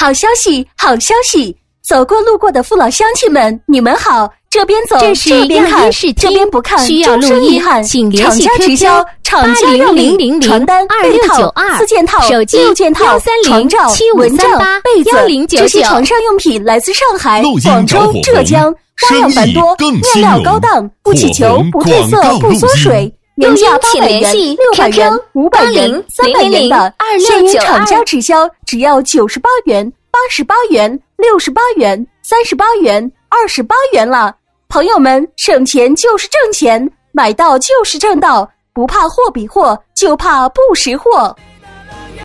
好消息，好消息！走过路过的父老乡亲们，你们好，这边走， 这是这边看，这边不看， 需要录音，请联系 QQ 800000传单 2692 4件套， 手机 6件套， 130 床罩、 7538 蚊帐、被子， 1099 这些床上用品来自上海、 录音广州、 着火浙江，花样繁多，面料高档，不起球，不褪色，不缩水。原价800元、600元、500元、300元的，现因厂家直销，只要98元、88元、68元、38元、28元了。朋友们，省钱就是挣钱，买到就是挣到，不怕货比货，就怕不识货。